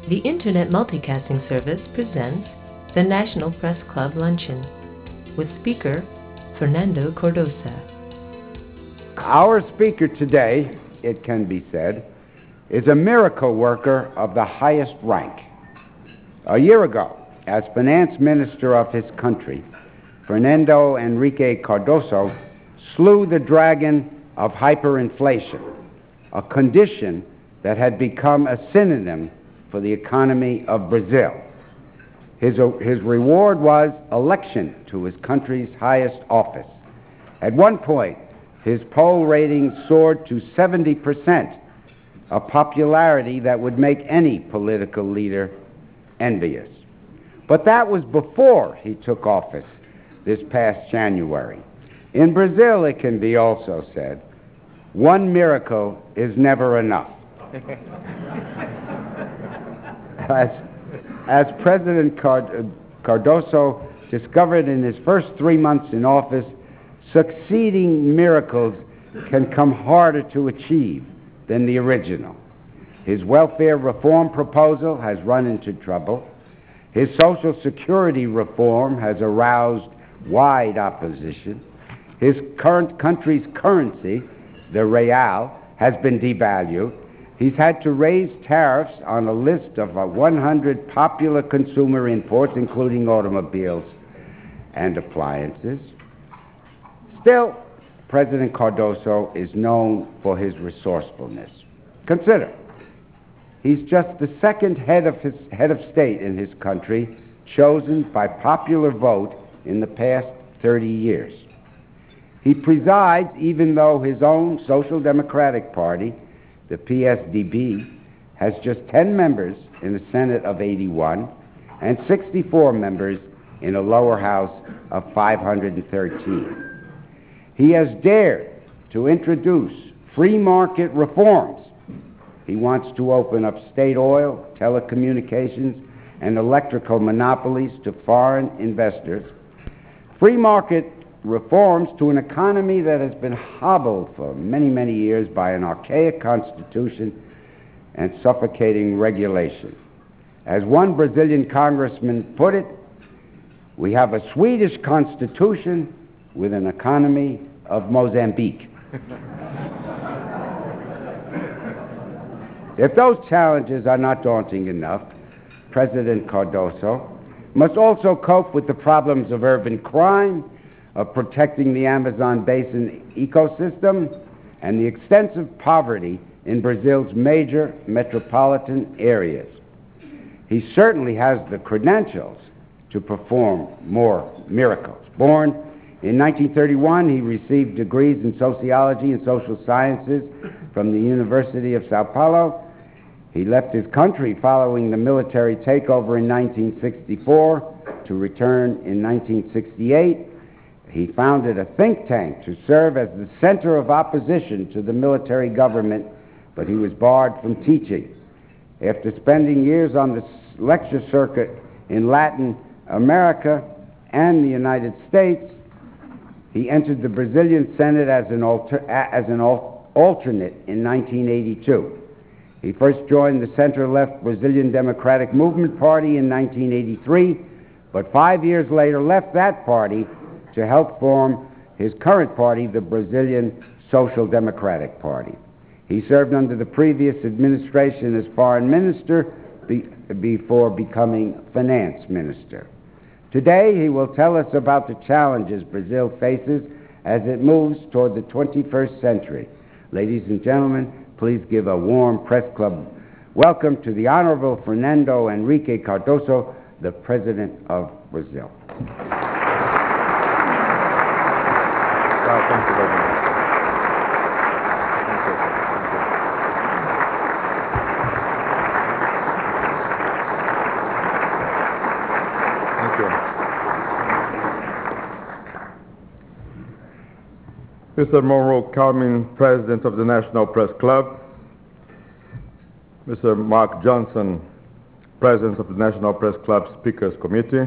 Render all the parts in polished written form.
The Internet Multicasting Service presents the National Press Club Luncheon with speaker Fernando Cardoso. Our speaker today, it can be said, is a miracle worker of the highest rank. A year ago, as finance minister of his country, Fernando Enrique Cardoso slew the dragon of hyperinflation, a condition that had become a synonym for the economy of Brazil. His reward was election to his country's highest office. At one point, his poll rating soared to 70%, a popularity that would make any political leader envious. But that was before he took office this past January. In Brazil, it can be also said, one miracle is never enough. As President Cardoso discovered in his first 3 months in office, succeeding miracles can come harder to achieve than the original. His welfare reform proposal has run into trouble. His Social Security reform has aroused wide opposition. His current country's currency, the real, has been devalued. He's had to raise tariffs on a list of 100 popular consumer imports, including automobiles and appliances. Still, President Cardoso is known for his resourcefulness. Consider, he's just the second head of state in his country chosen by popular vote in the past 30 years. He presides even though his own Social Democratic Party, the PSDB, has just 10 members in a Senate of 81 and 64 members in a lower house of 513. He has dared to introduce free market reforms. He wants to open up state oil, telecommunications, and electrical monopolies to foreign investors. Free market reforms to an economy that has been hobbled for many, many years by an archaic constitution and suffocating regulation. As one Brazilian congressman put it, we have a Swedish constitution with an economy of Mozambique. If those challenges are not daunting enough, President Cardoso must also cope with the problems of urban crime, of protecting the Amazon basin ecosystem, and the extensive poverty in Brazil's major metropolitan areas. He certainly has the credentials to perform more miracles. Born in 1931, he received degrees in sociology and social sciences from the University of Sao Paulo. He left his country following the military takeover in 1964 to return in 1968. He founded a think tank to serve as the center of opposition to the military government, but he was barred from teaching. After spending years on the lecture circuit in Latin America and the United States, he entered the Brazilian Senate as an alternate in 1982. He first joined the center-left Brazilian Democratic Movement Party in 1983, but 5 years later left that party to help form his current party, the Brazilian Social Democratic Party. He served under the previous administration as foreign minister before becoming finance minister. Today, he will tell us about the challenges Brazil faces as it moves toward the 21st century. Ladies and gentlemen, please give a warm press club welcome to the Honorable Fernando Enrique Cardoso, the President of Brazil. Well, thank you very much. Thank you. Mr. Monroe Calmin, President of the National Press Club. Mr. Mark Johnson, President of the National Press Club Speakers Committee.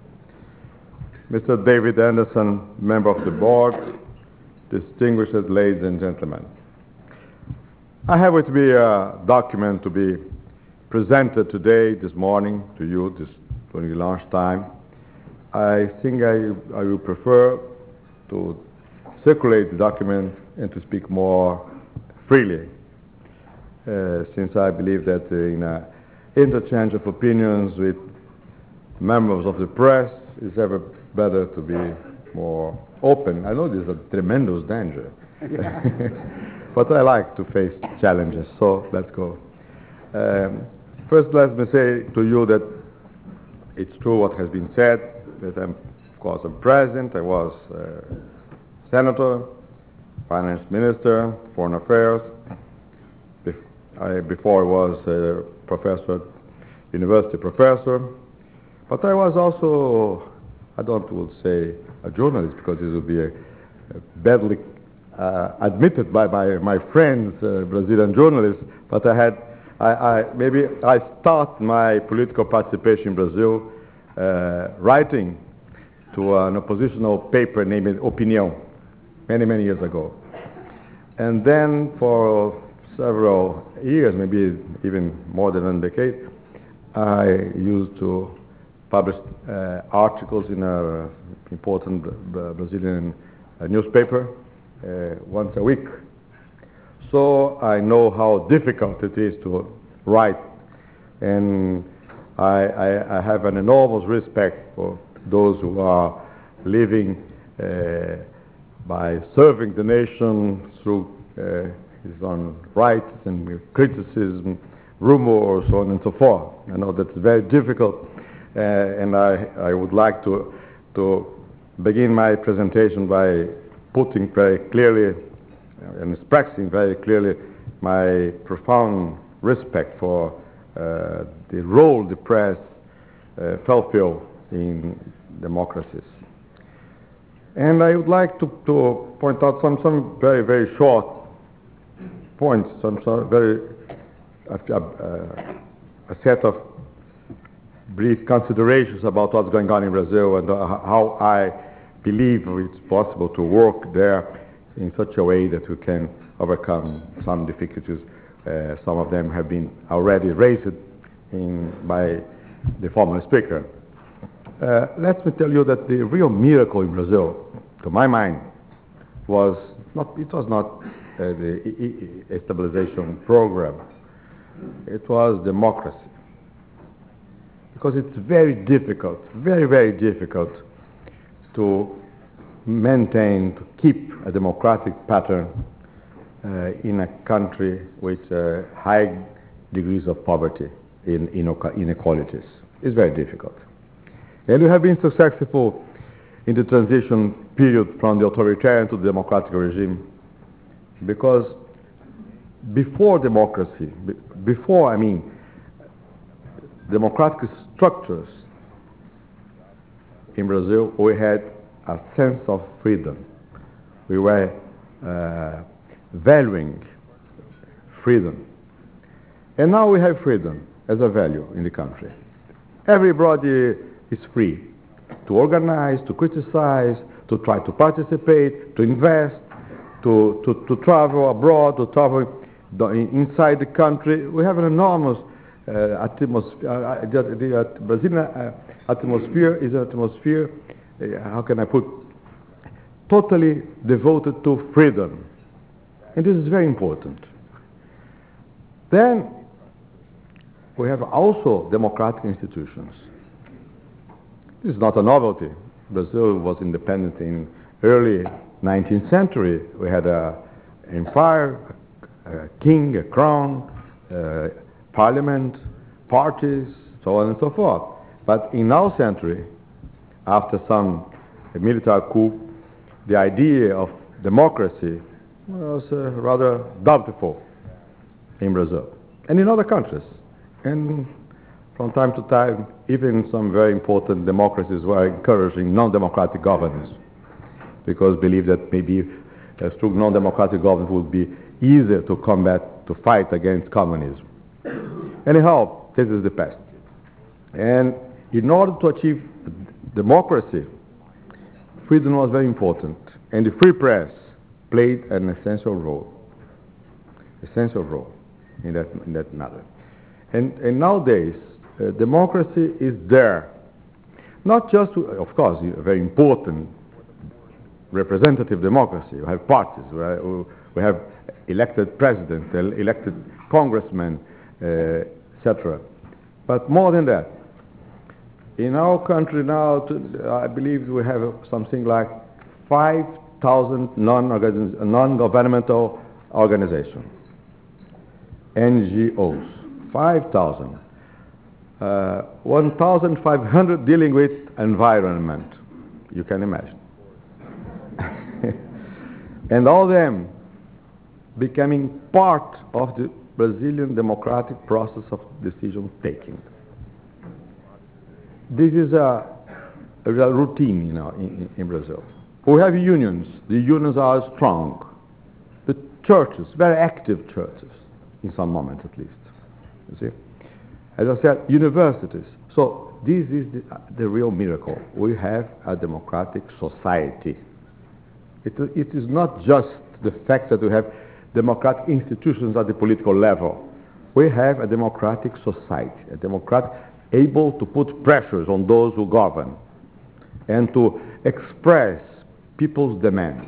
Mr. David Anderson, Member of the Board. Distinguished ladies and gentlemen. I have with me a document to be presented today, this morning, to you, during lunchtime, I think I will prefer to circulate the document and to speak more freely, since I believe that in an interchange of opinions with members of the press, it's ever better to be more open. I know there's a tremendous danger, but I like to face challenges, so let's go. First, let me say to you that it's true what has been said, that I'm, of course, I'm president, I was senator, finance minister, foreign affairs. Before I was a professor, university professor, but I was also, I don't would say a journalist, because this would be badly admitted by my friends, Brazilian journalists, but maybe I start my political participation in Brazil writing to an oppositional paper named Opinião, many years ago. And then for several years, maybe even more than a decade, I used to publish articles in an important Brazilian newspaper once a week. So I know how difficult it is to write, and I have an enormous respect for those who are living by serving the nation through his own rights and criticism, rumor, so on and so forth. I know that's very difficult, and I would like to begin my presentation by putting very clearly and expressing very clearly my profound respect for the role the press fulfill in democracies. And I would like to point out some very short points, a set of brief considerations about what's going on in Brazil and how I believe it's possible to work there in such a way that we can overcome some difficulties. Some of them have been already raised by the former speaker. Let me tell you that the real miracle in Brazil, to my mind, was not the stabilization program. It was democracy. Because it's very difficult, very difficult to maintain, to keep a democratic pattern in a country with high degrees of poverty in inequalities. It's very difficult. And we have been successful in the transition period from the authoritarian to the democratic regime, because before democracy, democratic structures in Brazil, we had a sense of freedom. We were valuing freedom. And now we have freedom as a value in the country. Everybody is free to organize, to criticize, to try to participate, to invest, to travel abroad, to travel inside the country. We have an enormous atmosphere. The Brazilian atmosphere is an atmosphere, how can I put, totally devoted to freedom. And this is very important. Then we have also democratic institutions. This is not a novelty. Brazil was independent in early 19th century. We had an empire, a king, a crown, parliament, parties, so on and so forth. But in our century, after some military coup, the idea of democracy was rather doubtful in Brazil and in other countries. And from time to time, even some very important democracies were encouraging non-democratic governance, because believe that maybe through non-democratic governance would be easier to combat, to fight against communism. Anyhow, this is the past. And in order to achieve democracy, freedom was very important, and the free press played an essential role in that matter. And nowadays, democracy is there. Not just, of course, a very important representative democracy. We have parties, we have elected president, elected congressmen, etc. But more than that, in our country now, I believe we have something like 5,000 non-governmental organizations, NGOs, 5,000. 1,500 dealing with environment, you can imagine. And all them becoming part of the Brazilian democratic process of decision taking. This is a routine, you know, in Brazil. We have unions. The unions are strong. The churches, very active churches, in some moments at least. You see? As I said, universities. So this is the real miracle. We have a democratic society. It is not just the fact that we have democratic institutions at the political level. We have a democratic society, a democratic able to put pressures on those who govern and to express people's demands.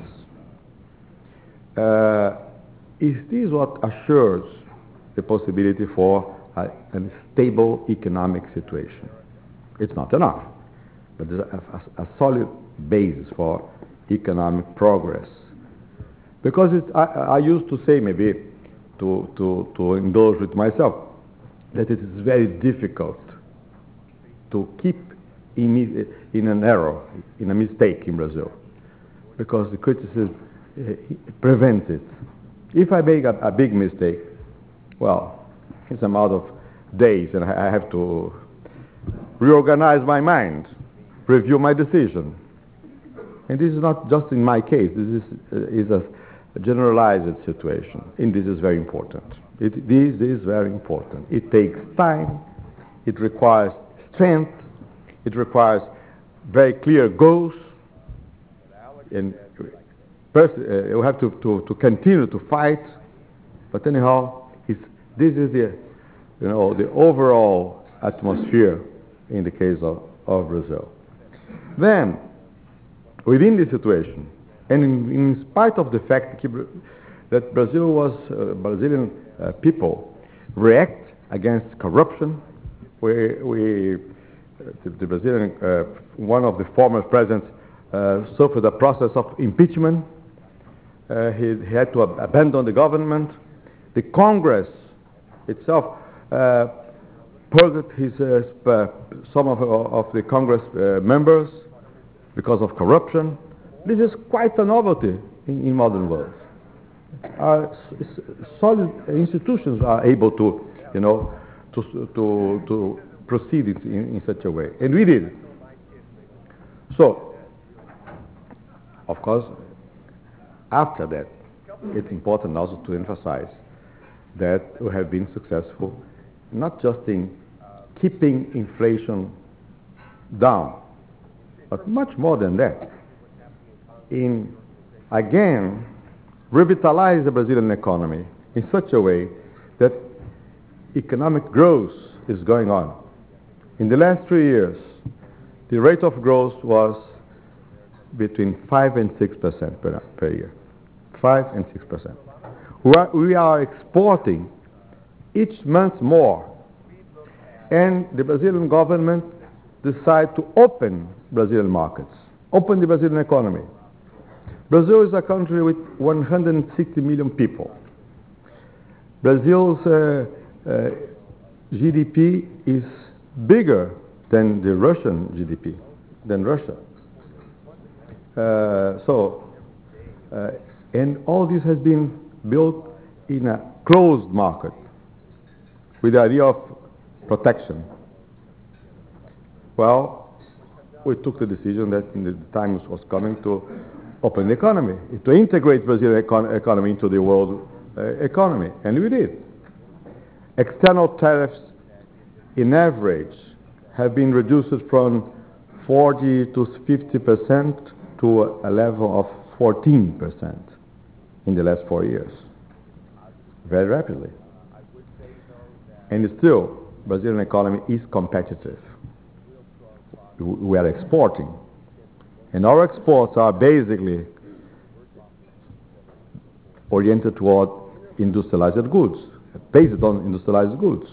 Is this what assures the possibility for a stable economic situation? It's not enough, but there's a solid basis for economic progress. Because I used to say, maybe to indulge with myself, that it is very difficult to keep in an error, in a mistake in Brazil, because the criticism prevents it. If I make a big mistake, well, it's a matter of days, and I have to reorganize my mind, review my decision. And this is not just in my case. This is a generalized situation, and this is very important. This is very important. It takes time. It requires strength. It requires very clear goals. And you have to continue to fight. But anyhow, this is the overall atmosphere in the case of Brazil. Then, within this situation, and in spite of the fact that Brazilian people react against corruption, the Brazilian, one of the former presidents suffered the process of impeachment. He had to abandon the government. The Congress itself purged some of the Congress members because of corruption. This is quite a novelty in modern world. Solid institutions are able to proceed in such a way, and we did. So, of course, after that, it's important also to emphasize that we have been successful not just in keeping inflation down, but much more than that, in, again, revitalize the Brazilian economy in such a way that economic growth is going on. In the last 3 years, the rate of growth was between 5 and 6% per year. 5 and 6%. We are exporting each month more, and the Brazilian government decided to open Brazilian markets, open the Brazilian economy. Brazil is a country with 160 million people. Brazil's GDP is bigger than the Russian GDP, than Russia. And all this has been built in a closed market with the idea of protection. Well, we took the decision that the time was coming to open the economy, to integrate Brazilian economy into the world economy, and we did. External tariffs, in average, have been reduced from 40 to 50% to a level of 14% in the last 4 years, very rapidly. And still, Brazilian economy is competitive. We are exporting. And our exports are basically oriented toward industrialized goods, based on industrialized goods,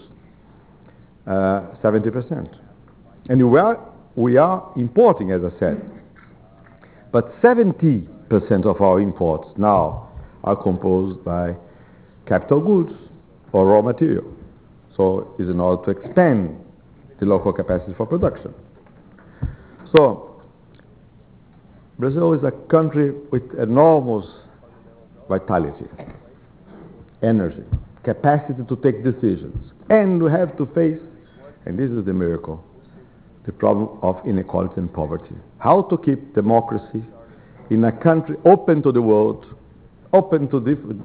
70%. And we are importing, as I said. But 70% of our imports now are composed by capital goods or raw material. So it's in order to expand the local capacity for production. So Brazil is a country with enormous vitality, energy, capacity to take decisions. And we have to face, and this is the miracle, the problem of inequality and poverty. How to keep democracy in a country open to the world, open to different,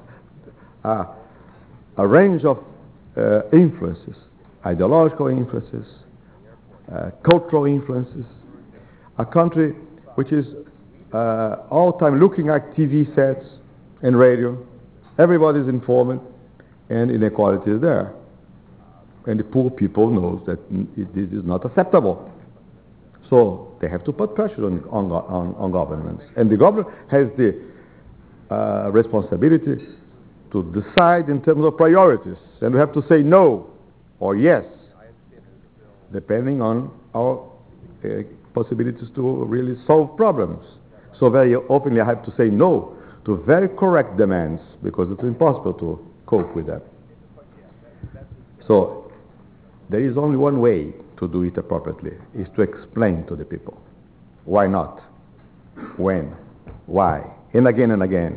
a range of influences, ideological influences, cultural influences, a country which is all time looking at TV sets and radio. Everybody is informed, and inequality is there. And the poor people know that this is not acceptable. So they have to put pressure on governments. And the government has the responsibility to decide in terms of priorities. And we have to say no or yes, depending on our possibilities to really solve problems. So very openly I have to say no to very correct demands because it's impossible to cope with them. So there is only one way to do it appropriately, is to explain to the people. Why not? When? Why? And again and again.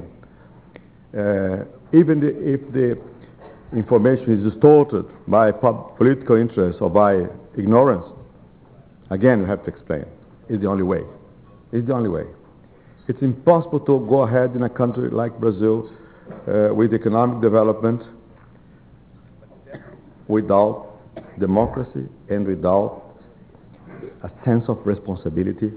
Even if the information is distorted by political interest or by ignorance, again we have to explain. It's the only way. It's the only way. It's impossible to go ahead in a country like Brazil with economic development without democracy and without a sense of responsibility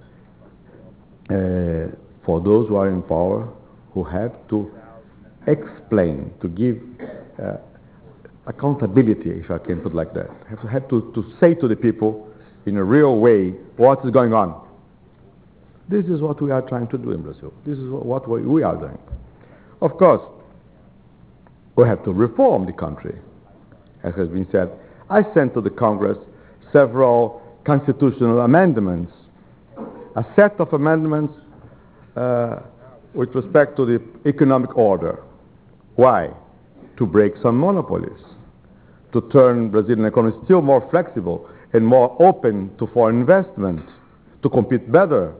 for those who are in power, who have to explain, to give accountability, if I can put it like that. Have to say to the people in a real way what is going on. This is what we are trying to do in Brazil. This is what we are doing. Of course, we have to reform the country, as has been said. I sent to the Congress several constitutional amendments, a set of amendments with respect to the economic order. Why? To break some monopolies, to turn Brazilian economy still more flexible and more open to foreign investment, to compete better,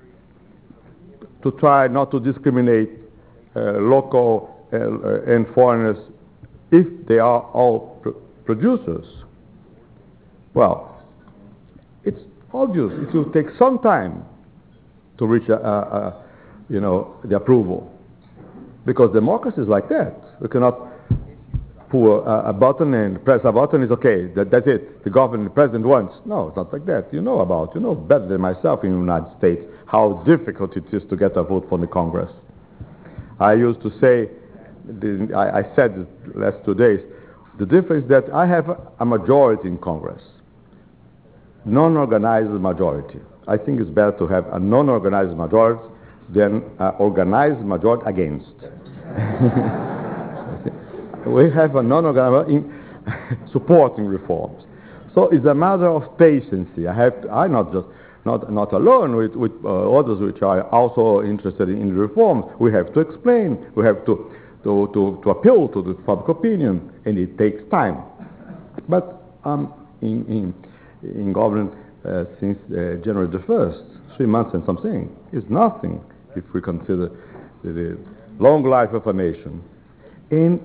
to try not to discriminate local and foreigners if they are all producers. Well, it's obvious it will take some time to reach the approval, because democracy is like that. We cannot pull a button and press a button. It's okay. That's it. The government, the president wants. No, it's not like that. You know better than myself in the United States how difficult it is to get a vote from the Congress. I used to say, I said it last 2 days, the difference is that I have a majority in Congress, non-organized majority. I think it's better to have a non-organized majority than an organized majority against. We have a non-organized supporting reforms. So it's a matter of patience. I'm not alone with others which are also interested in reform. We have to explain. We have to appeal to the public opinion, and it takes time. But in government since January the 1st, 3 months and something, is nothing if we consider the long life of a nation. And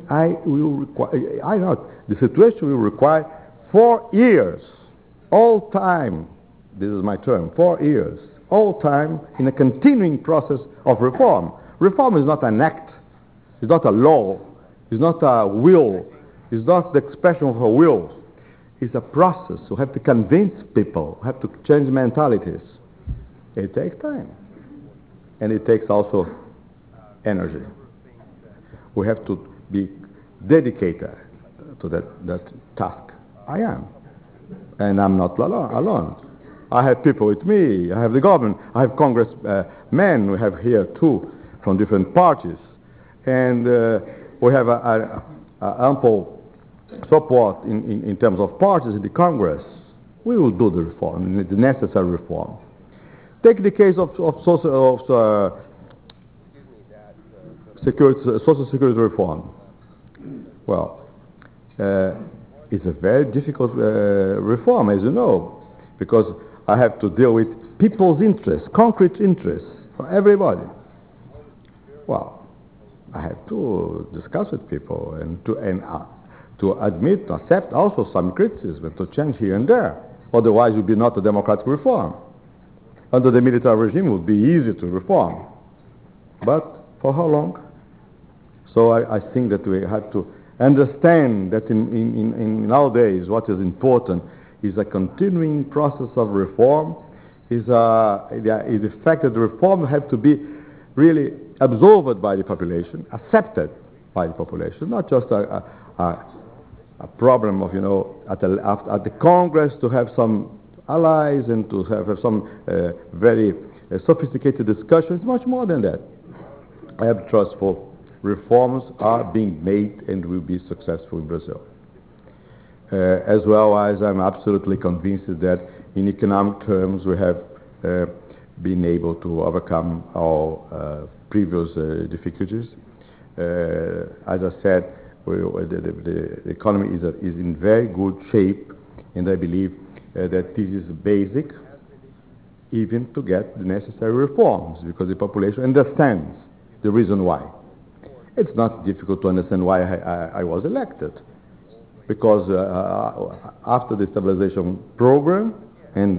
the situation will require 4 years, all time. This is my term, 4 years, all time in a continuing process of reform. Reform is not an act, it's not a law, it's not a will, it's not the expression of a will. It's a process. We have to convince people, we have to change mentalities. It takes time. And it takes also energy. We have to be dedicated to that task. I am. And I'm not alone. I have people with me. I have the government. I have congressmen we have here too from different parties. And we have a ample support in terms of parties in the Congress. We will do the reform, the necessary reform. Take the case of Social Security reform. Well, it's a very difficult reform, as you know, because I have to deal with people's interests, concrete interests, for everybody. Well, I have to discuss with people and to admit, to accept also some criticism, to change here and there. Otherwise, it would be not a democratic reform. Under the military regime, it would be easy to reform. But for how long? So I think that we have to understand that in nowadays what is important is a continuing process of reform, is the fact that the reform have to be really absorbed by the population, accepted by the population, not just a problem of, at the Congress to have some allies and to have some very sophisticated discussions. Much more than that. I have trust for reforms are being made and will be successful in Brazil. As well as I'm absolutely convinced that in economic terms we have been able to overcome our previous difficulties. As I said, the economy is in very good shape, and I believe that this is basic even to get the necessary reforms, because the population understands the reason why. It's not difficult to understand why I was elected, because after the stabilization program, and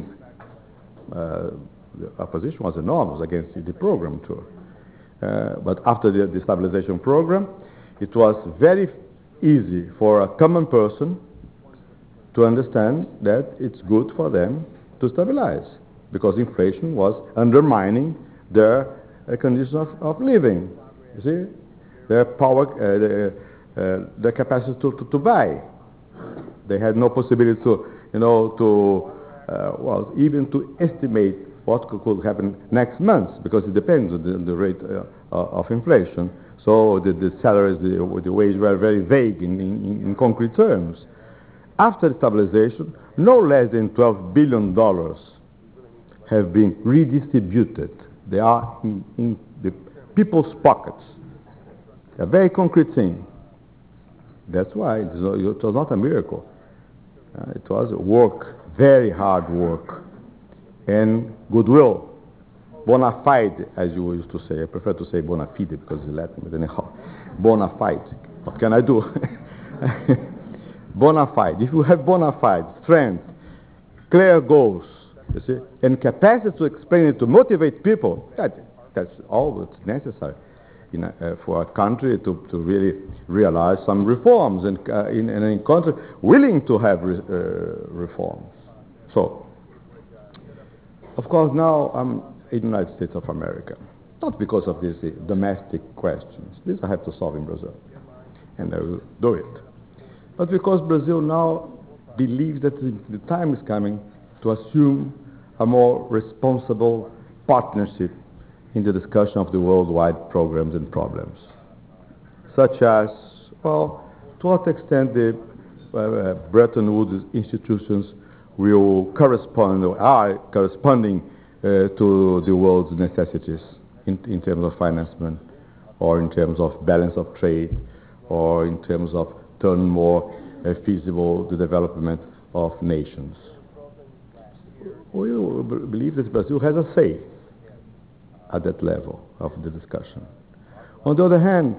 the opposition was enormous against the program too, but after the stabilization program, it was very easy for a common person to understand that it's good for them to stabilize, because inflation was undermining their conditions of living. You see, their power, their capacity to buy. They had no possibility to, even to estimate what could happen next month, because it depends on the rate of inflation. So the salaries, the wages were very vague in concrete terms. After stabilization, no less than $12 billion have been redistributed. They are in the people's pockets. A very concrete thing. That's why it was not a miracle. It was work, very hard work, and goodwill. Bona fide, as you used to say. I prefer to say bona fide because it's Latin, but anyhow. Bona fide. What can I do? Bona fide. If you have bona fide, strength, clear goals, you see, and capacity to explain it, to motivate people, that's all that's necessary for a country to really realize some reforms, and in a country willing to have reforms. So, of course, now I'm in the United States of America, not because of these domestic questions. These I have to solve in Brazil, and I will do it. But because Brazil now believes that the time is coming to assume a more responsible partnership in the discussion of the worldwide programs and problems, such as, well, to what extent the Bretton Woods institutions will correspond or are corresponding to the world's necessities in terms of financement, or in terms of balance of trade, or in terms of turn more feasible the development of nations. We believe that Brazil has a say at that level of the discussion. On the other hand,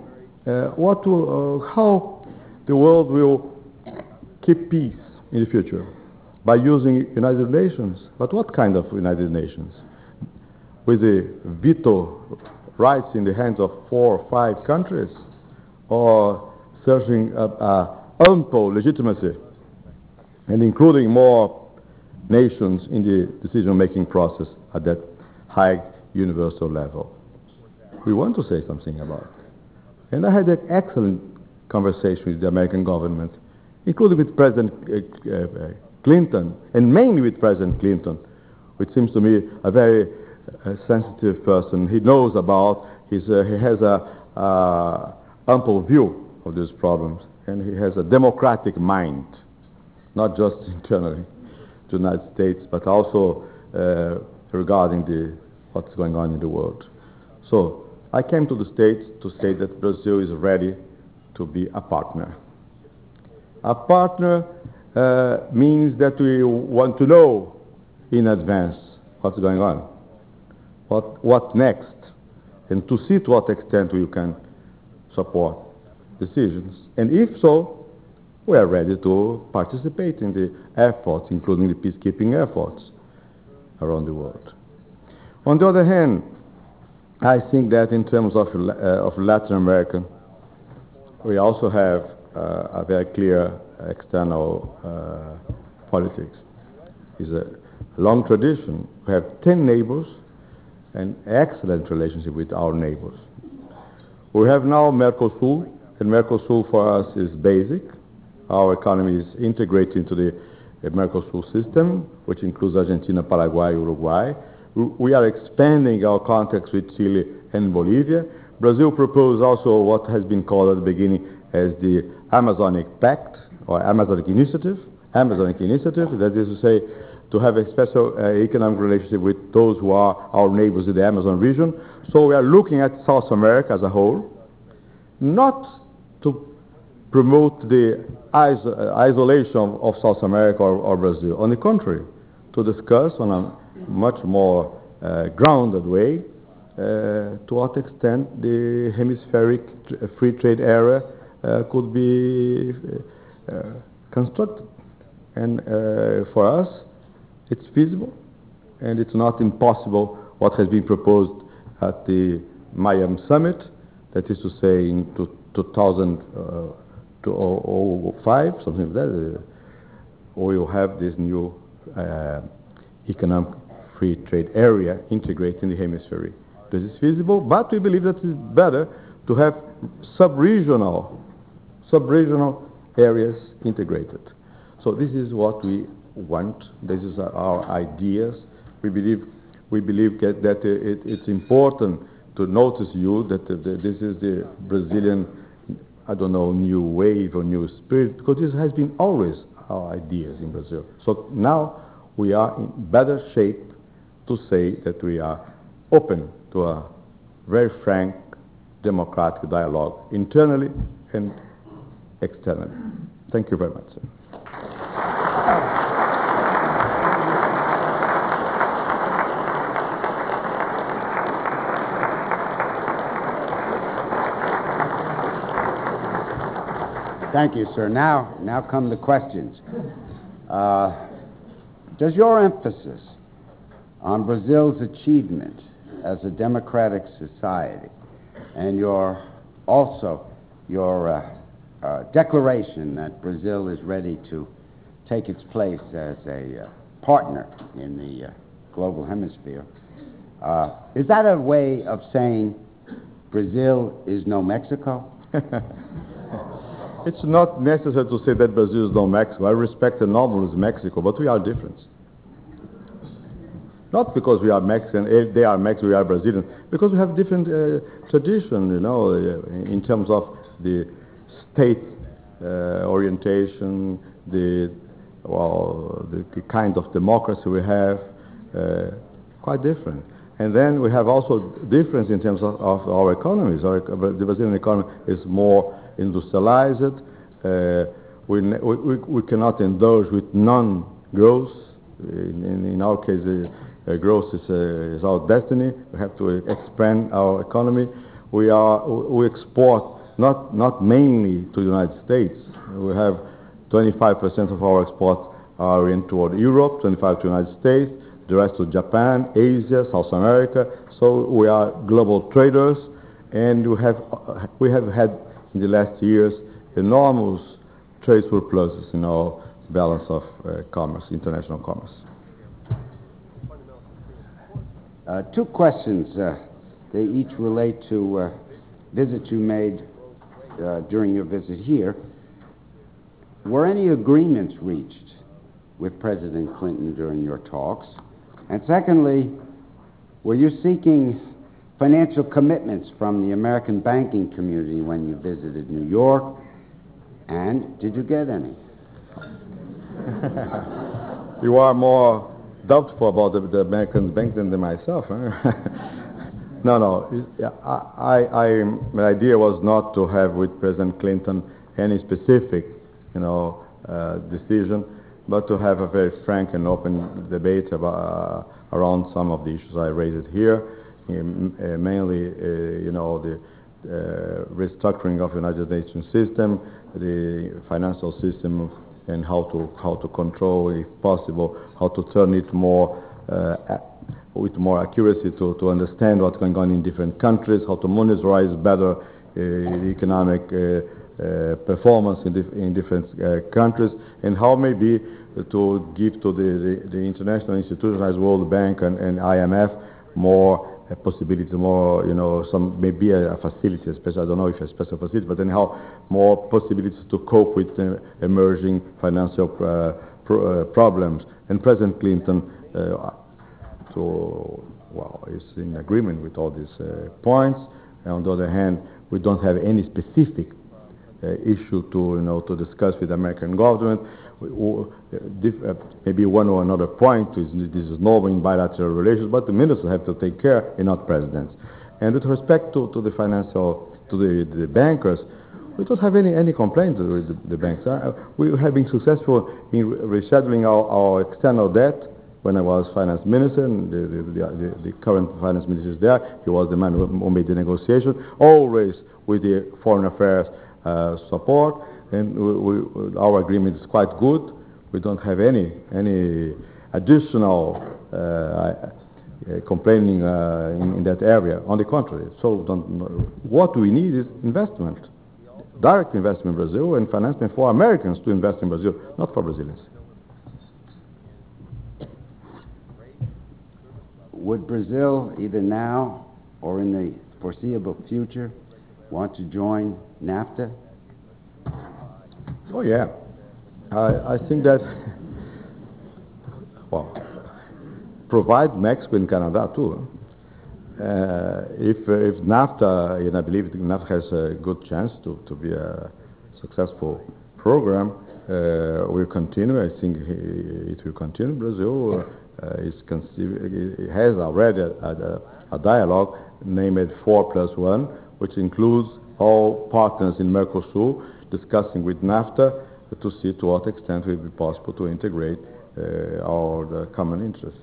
how the world will keep peace in the future? By using United Nations. But what kind of United Nations? With the veto rights in the hands of 4 or 5 countries? Or searching ample legitimacy and including more nations in the decision-making process at that high universal level? We want to say something about it. And I had an excellent conversation with the American government including with President Clinton, and mainly with President Clinton, which seems to me a very sensitive person. He knows about, he has a ample view of these problems, and he has a democratic mind, not just internally to the United States, but also regarding what's going on in the world. So I came to the States to say that Brazil is ready to be a partner. A partner means that we want to know in advance what's going on, what next, and to see to what extent we can support decisions. And if so, we are ready to participate in the efforts, including the peacekeeping efforts around the world. On the other hand, I think that in terms of Latin America, we also have a very clear external politics. It's a long tradition. We have 10 neighbors and excellent relationship with our neighbors. We have now Mercosur, and Mercosur for us is basic. Our economy is integrated into the Mercosur system, which includes Argentina, Paraguay, Uruguay. We are expanding our contacts with Chile and Bolivia. Brazil proposed also what has been called at the beginning as the Amazonic Pact, or Amazonic Initiative. That is to say, to have a special economic relationship with those who are our neighbors in the Amazon region. So we are looking at South America as a whole, not to promote the isolation of South America or Brazil. On the contrary, to discuss on a much more grounded way to what extent the hemispheric free trade area could be constructed. And for us, it's feasible, and it's not impossible what has been proposed at the Miami Summit, that is to say in 2005, something like that, we will have this new economic free trade area integrated in the hemisphere. This is feasible, but we believe that it's better to have sub-regional areas integrated. So this is what we want. This is our ideas. We believe that it's important to notice that this is the Brazilian, I don't know, new wave or new spirit, because this has been always our ideas in Brazil. So now we are in better shape to say that we are open to a very frank democratic dialogue internally and externally. Thank you very much, sir. Thank you, sir. Now come the questions. Does your emphasis on Brazil's achievement as a democratic society and your declaration that Brazil is ready to take its place as a partner in the global hemisphere, is that a way of saying Brazil is no Mexico? It's not necessary to say that Brazil is no Mexico. I respect and normalize Mexico, but we are different. Not because we are Mexican, if they are Mexican, we are Brazilian, because we have different tradition, in terms of the state orientation, the kind of democracy we have, quite different. And then we have also difference in terms of our economies. The Brazilian economy is more industrialized. We cannot indulge with non-growth. In our case, growth is our destiny. We have to expand our economy. We export not mainly to the United States. We have 25% of our exports are in toward Europe, 25% to the United States, the rest to Japan, Asia, South America. So we are global traders, and we have had in the last years enormous trade surpluses in our balance of commerce, international commerce. Two questions. They each relate to visits you made during your visit here. were any agreements reached with President Clinton during your talks? And secondly, were you seeking financial commitments from the American banking community when you visited New York? And did you get any? You are more doubtful about the American bank than myself. Huh? No. My idea was not to have with President Clinton any specific, decision, but to have a very frank and open debate around some of the issues I raised here, mainly, the restructuring of the United Nations system, the financial system, and how to control, if possible, how to turn it more with more accuracy to understand what's going on in different countries, how to monitorize better economic performance in different countries, and how maybe to give to the international institutions as World Bank and IMF more a possibility, more, some maybe a facility, especially, I don't know if a special facility, but anyhow, more possibilities to cope with emerging financial problems. And President Clinton is in agreement with all these points. And on the other hand, we don't have any specific issue to discuss with the American government. Maybe one or another point this is normal in bilateral relations, but the ministers have to take care, and not presidents. And with respect to the bankers, we don't have any complaints with the banks. We have been successful in rescheduling our external debt. When I was finance minister, and the current finance minister is there, he was the man who made the negotiation, always with the foreign affairs support, and our agreement is quite good. We don't have any additional complaining in that area. On the contrary, what we need is investment, direct investment in Brazil, and financing for Americans to invest in Brazil, not for Brazilians. Would Brazil, either now or in the foreseeable future, want to join NAFTA? Oh, yeah. I think that, provide Mexico and Canada too. If NAFTA, and I believe NAFTA has a good chance to be a successful program, will continue. I think it will continue. Brazil it has already a dialogue named 4+1, which includes all partners in Mercosur discussing with NAFTA to see to what extent it will be possible to integrate our common interests.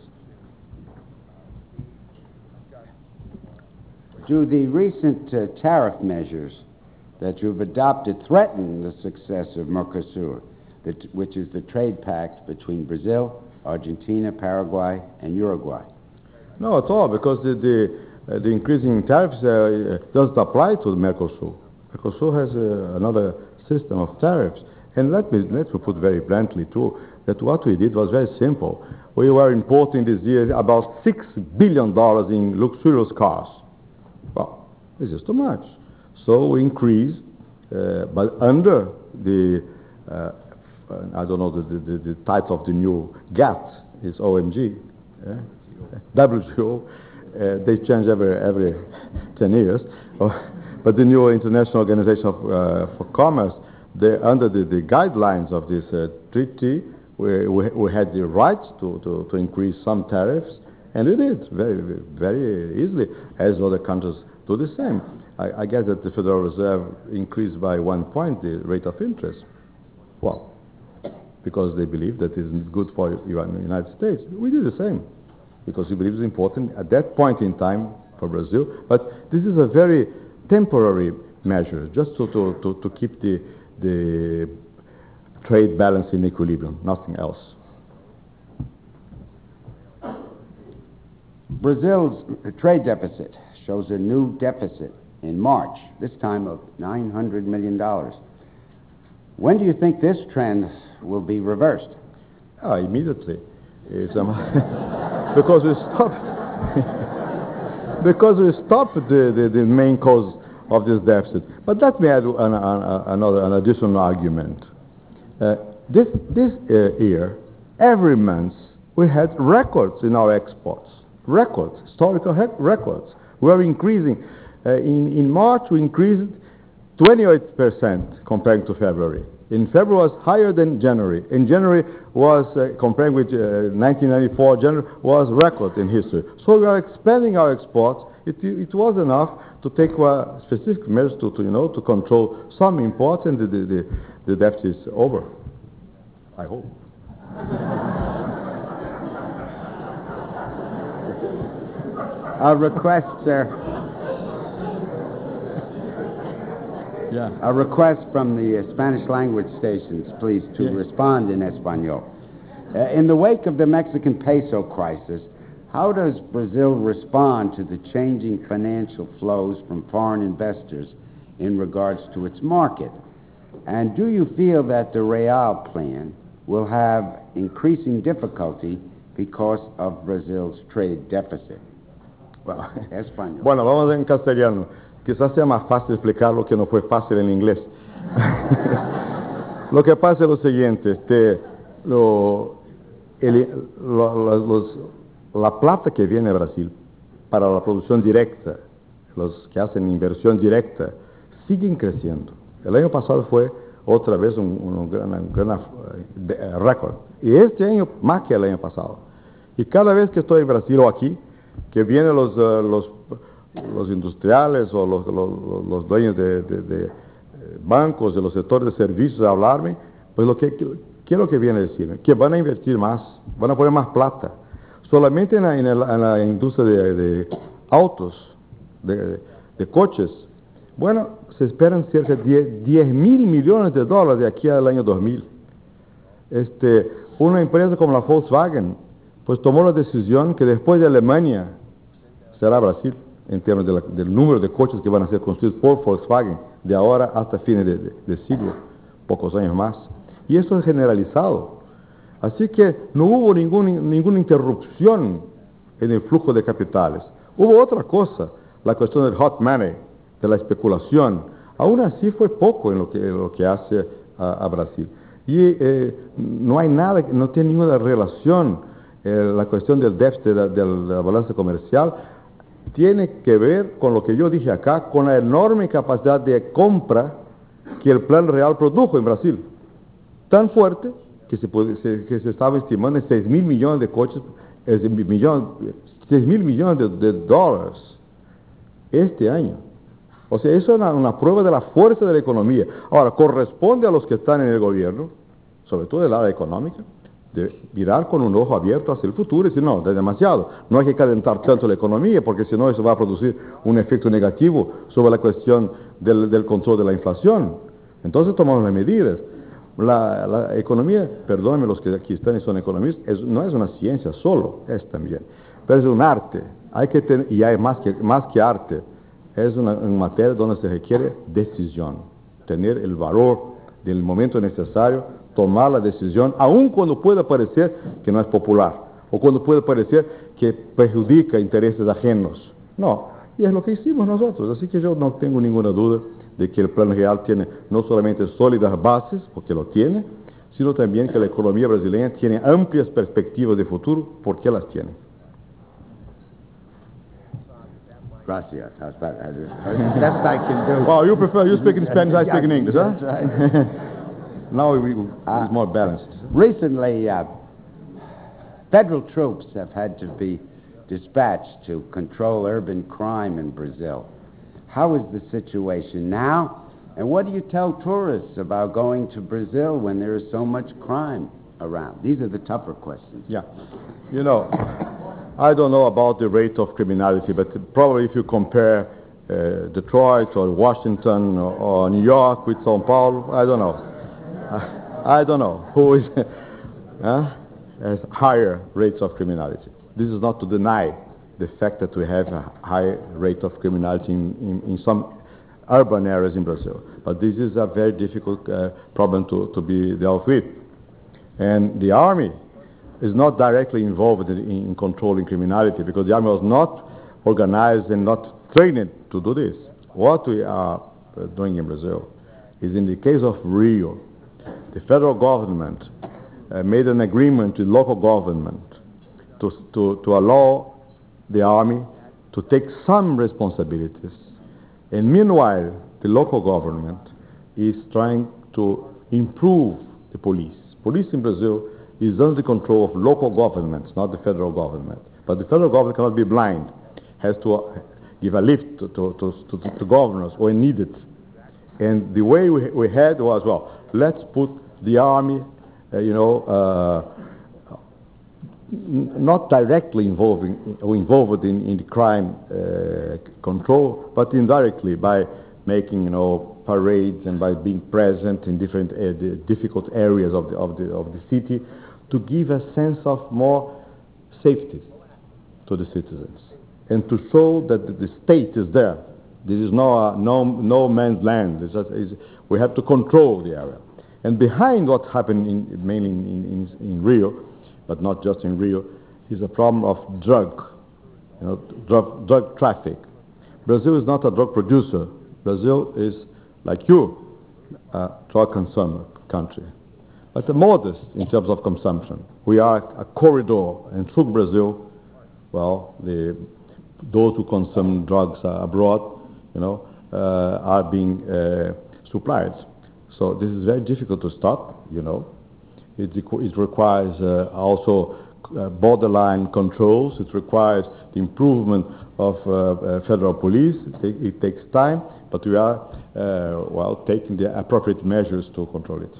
Do the recent tariff measures that you've adopted threaten the success of Mercosur, which is the trade pact between Brazil, Argentina, Paraguay, and Uruguay? No, at all, because the increasing tariffs doesn't apply to Mercosur. Mercosur has another system of tariffs. And let me put very bluntly, too, that what we did was very simple. We were importing this year about $6 billion in luxurious cars. Well, this is too much. So we increased, but under the, I don't know the type of the new GATT, is OMG, WTO. They change every 10 years. But the new International Organization for Commerce, under the guidelines of this treaty, we had the right to increase some tariffs, and we did very, very easily, as other countries do the same. I guess that the Federal Reserve increased by 1 point the rate of interest. Well, because they believe that is good for the United States. We do the same, because we believe it's important at that point in time for Brazil. But this is a very temporary measure, just to keep the trade balance in equilibrium, nothing else. Brazil's trade deficit shows a new deficit in March, this time of $900 million. When do you think this trend will be reversed? Immediately. Because we stopped the main cause of this deficit. But let me add an additional argument. This year, every month, we had records in our exports. Records, historical records. We are increasing. In March, we increased 28% compared to February. In February was higher than January. In January was, comparing with 1994, January was record in history. So we are expanding our exports. It was enough to take specific measures to control some imports, and the deficit is over. I hope. A request, sir. Yeah. A request from the Spanish language stations, please, to respond in Espanol. In the wake of the Mexican peso crisis, how does Brazil respond to the changing financial flows from foreign investors in regards to its market? And do you feel that the Real plan will have increasing difficulty because of Brazil's trade deficit? Bueno, Español. Bueno, vamos en castellano. Quizás sea más fácil explicar lo que no fue fácil en inglés. Lo que pasa es lo siguiente, la plata que viene a Brasil para la producción directa, los que hacen inversión directa, siguen creciendo. El año pasado fue otra vez un gran récord. Y este año más que el año pasado. Y cada vez que estoy en Brasil o aquí, que vienen los industriales o los dueños de bancos, de los sectores de servicios a hablarme, pues ¿qué es lo que viene a decirme? Que van a invertir más, van a poner más plata. Solamente en la industria de autos, de coches, bueno, se esperan cerca de 10 mil millones de dólares de aquí al año 2000. Una empresa como la Volkswagen, pues tomó la decisión que después de Alemania será Brasil, en términos del número de coches que van a ser construidos por Volkswagen de ahora hasta fines de siglo, pocos años más. Y eso es generalizado. Así que no hubo ninguna interrupción en el flujo de capitales. Hubo otra cosa, la cuestión del hot money, de la especulación. Aún así fue poco en lo que hace a Brasil. Y no hay nada, no tiene ninguna relación la cuestión del déficit de la balanza comercial. Tiene que ver con lo que yo dije acá, con la enorme capacidad de compra que el Plan Real produjo en Brasil. Tan fuerte que se estaba estimando en 6 mil millones de coches, 6 mil millones de dólares este año. O sea, eso es una prueba de la fuerza de la economía. Ahora, corresponde a los que están en el gobierno, sobre todo del área económica, de mirar con un ojo abierto hacia el futuro y decir, no, es demasiado, no hay que calentar tanto la economía porque si no eso va a producir un efecto negativo sobre la cuestión del control de la inflación. Entonces tomamos las medidas. La economía, perdónenme los que aquí están y son economistas, no es una ciencia solo, es también, pero es un arte. Hay que tener, y hay más que arte, es una materia donde se requiere decisión, tener el valor del momento necesario, tomar la decisión, aun cuando pueda parecer que no es popular, o cuando pueda parecer que perjudica intereses ajenos. No, y es lo que hicimos nosotros, así que yo no tengo ninguna duda de que el Plan Real tiene no solamente sólidas bases, porque lo tiene, sino también que la economía brasileña tiene amplias perspectivas de futuro, porque las tiene. Gracias. How's that? Best I can do. Well, you speak in Spanish, I speak in English, huh? That's right. Now it's more balanced. Recently, federal troops have had to be dispatched to control urban crime in Brazil. How is the situation now? And what do you tell tourists about going to Brazil when there is so much crime around? These are the tougher questions. Yeah. You know, I don't know about the rate of criminality, but probably if you compare Detroit or Washington or New York with São Paulo, I don't know. I don't know who has higher rates of criminality. This is not to deny the fact that we have a high rate of criminality in some urban areas in Brazil. But this is a very difficult problem to be dealt with. And the army is not directly involved in controlling criminality because the army was not organized and not trained to do this. What we are doing in Brazil is in the case of Rio, the federal government made an agreement with local government to allow the army to take some responsibilities. And meanwhile, the local government is trying to improve the police. Police in Brazil is under the control of local governments, not the federal government. But the federal government cannot be blind, has to give a lift to governors when needed. And the way we had was, well, let's put the army, not directly involved in the crime control, but indirectly by making, parades and by being present in different difficult areas of the city to give a sense of more safety to the citizens and to show that the state is there. This is no man's land. We have to control the area. And behind what happened mainly in Rio, but not just in Rio, is a problem of drug traffic. Brazil is not a drug producer. Brazil is, like you, a drug consumer country, but modest in terms of consumption. We are a corridor, and through Brazil, well, those who consume drugs abroad, are being supplied. So this is very difficult to stop, It requires also borderline controls. It requires the improvement of federal police. It takes time, but we are, taking the appropriate measures to control it.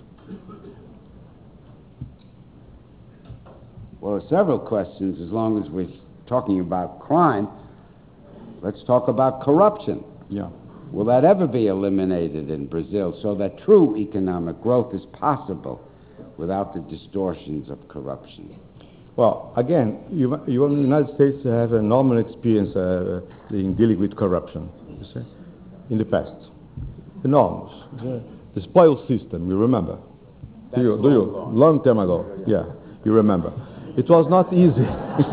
Well, several questions. As long as we're talking about crime, let's talk about corruption. Yeah. Will that ever be eliminated in Brazil so that true economic growth is possible without the distortions of corruption? Well, again, you in the United States have enormous experience in dealing with corruption, you see, in the past. Enormous. The spoils system, you remember? Do you? Long time ago. Yeah, you remember. It was not easy.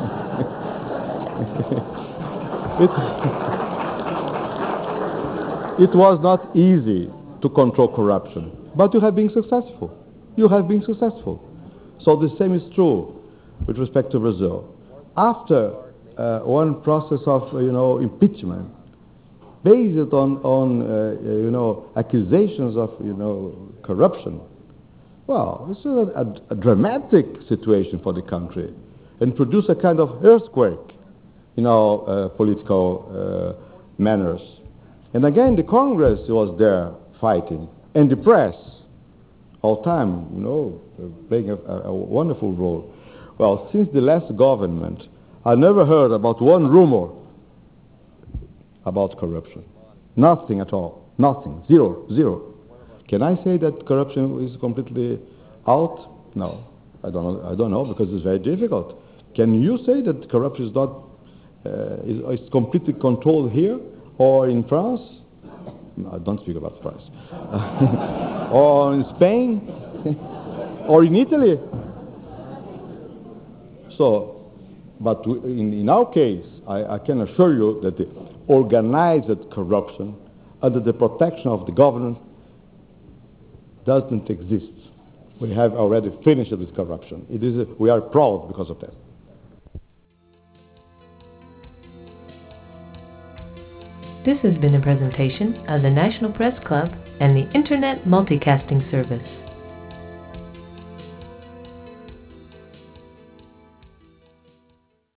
It was not easy to control corruption, but you have been successful. You have been successful. So the same is true with respect to Brazil. After one process of, impeachment, based on accusations of, corruption, well, this is a dramatic situation for the country and produce a kind of earthquake in our political manners. And again, the Congress was there fighting, and the press, all time, playing a wonderful role. Well, since the last government, I never heard about one rumor about corruption. Nothing at all. Nothing. Zero. Can I say that corruption is completely out? No. I don't know, because it's very difficult. Can you say that corruption is not is completely controlled here or in France? No, I don't speak about France. Or in Spain? Or in Italy? So, but in our case, I can assure you that the organized corruption under the protection of the government doesn't exist. We have already finished with corruption. We are proud because of that. This has been a presentation of the National Press Club and the Internet Multicasting Service.